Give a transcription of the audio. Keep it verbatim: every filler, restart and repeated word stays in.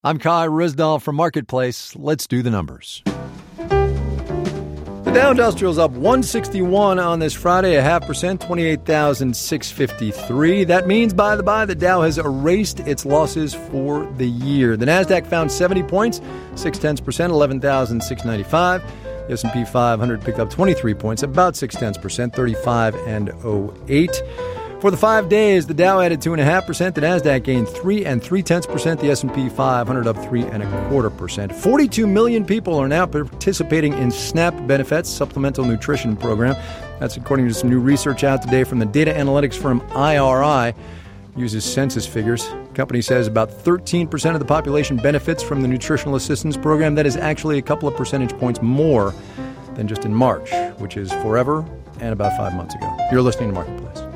I'm Kai Rizdal from Marketplace. Let's do the numbers. The Dow Industrial's up one sixty-one on this Friday, a half percent, twenty-eight thousand six hundred fifty-three. That means, by the by, the Dow has erased its losses for the year. The Nasdaq found seventy points, six tenths percent, eleven thousand six hundred ninety-five. The S and P five hundred picked up twenty-three points, about six tenths percent, thirty-five and oh eight. For the five days, the Dow added two point five percent, the Nasdaq gained three and three tenths percent, the S and P five hundred up three and a quarter percent. forty-two million people are now participating in SNAP benefits, Supplemental Nutrition Program. That's according to some new research out today from the data analytics firm I R I. Uses census figures. The company says about thirteen percent of the population benefits from the Nutritional Assistance Program. That is actually a couple of percentage points more than just in March, which is forever and about five months ago. You're listening to Marketplace.